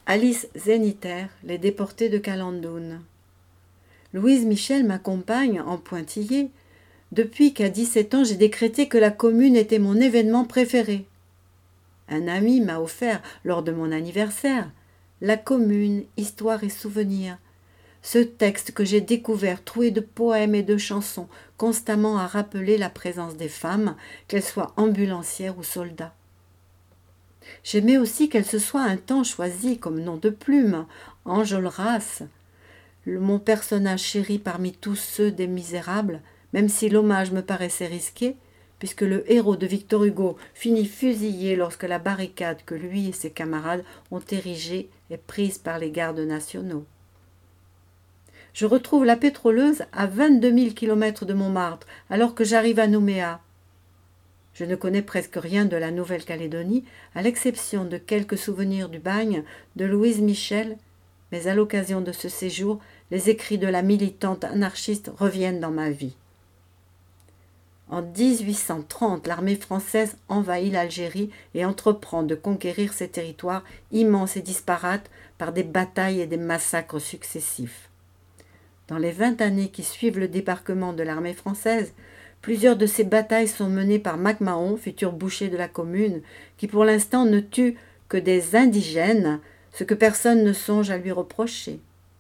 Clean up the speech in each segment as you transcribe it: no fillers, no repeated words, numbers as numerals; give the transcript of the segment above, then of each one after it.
Alice Zeniter, les déportés de Calandoun. Louise Michel m'accompagne en pointillé depuis qu'à 17 ans j'ai décrété que la commune était mon événement préféré. Un ami m'a offert, lors de mon anniversaire, La commune, histoire et souvenirs, ce texte que j'ai découvert troué de poèmes et de chansons, constamment à rappeler la présence des femmes, qu'elles soient ambulancières ou soldats. J'aimais aussi qu'elle se soit un temps choisi comme nom de plume, Enjolras, mon personnage chéri parmi tous ceux des Misérables, même si l'hommage me paraissait risqué, puisque le héros de Victor Hugo finit fusillé lorsque la barricade que lui et ses camarades ont érigée est prise par les gardes nationaux. Je retrouve la pétroleuse à 22 000 kilomètres de Montmartre, alors que j'arrive à Nouméa. Je ne connais presque rien de la Nouvelle-Calédonie, à l'exception de quelques souvenirs du bagne de Louise Michel, mais à l'occasion de ce séjour, les écrits de la militante anarchiste reviennent dans ma vie. En 1830, l'armée française envahit l'Algérie et entreprend de conquérir ces territoires immenses et disparates par des batailles et des massacres successifs. Dans les 20 années qui suivent le débarquement de l'armée française, plusieurs de ces batailles sont menées par MacMahon, futur boucher de la commune, qui pour l'instant ne tue que des indigènes, ce que personne ne songe à lui reprocher.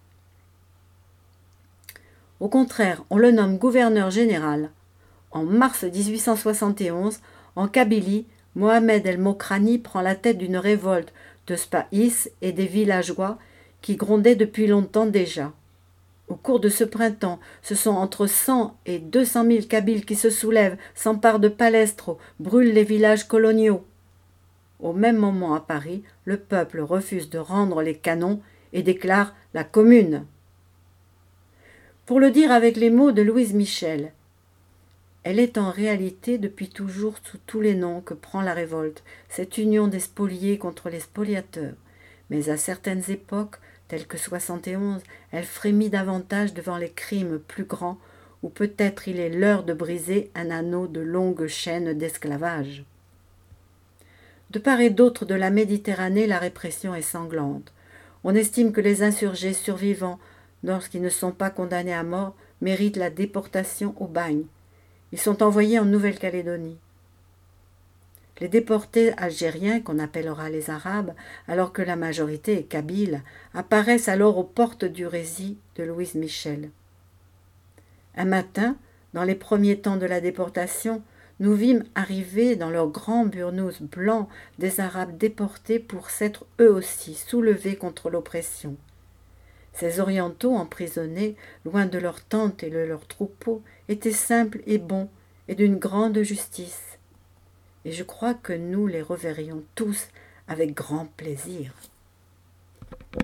Au contraire, on le nomme gouverneur général. En mars 1871, en Kabylie, Mohamed El-Mokrani prend la tête d'une révolte de Spaïs et des villageois qui grondaient depuis longtemps déjà. Au cours de ce printemps, ce sont entre 100 et 200 000 Kabyles qui se soulèvent, s'emparent de Palestro, brûlent les villages coloniaux. Au même moment à Paris, le peuple refuse de rendre les canons et déclare la Commune. Pour le dire avec les mots de Louise Michel, elle est en réalité depuis toujours sous tous les noms que prend la révolte, cette union des spoliés contre les spoliateurs. Mais à certaines époques, telles que 71, elle frémit davantage devant les crimes plus grands, ou peut-être il est l'heure de briser un anneau de longue chaîne d'esclavage. De part et d'autre de la Méditerranée, la répression est sanglante. On estime que les insurgés survivants, lorsqu'ils ne sont pas condamnés à mort, méritent la déportation au bagne. Ils sont envoyés en Nouvelle-Calédonie. Les déportés algériens, qu'on appellera les Arabes, alors que la majorité est kabyle, apparaissent alors aux portes du récit de Louise Michel. Un matin, dans les premiers temps de la déportation, nous vîmes arriver dans leurs grands burnous blancs des Arabes déportés pour s'être eux aussi soulevés contre l'oppression. Ces orientaux emprisonnés, loin de leurs tentes et de leurs troupeaux, étaient simples et bons et d'une grande justice. Et je crois que nous les reverrions tous avec grand plaisir.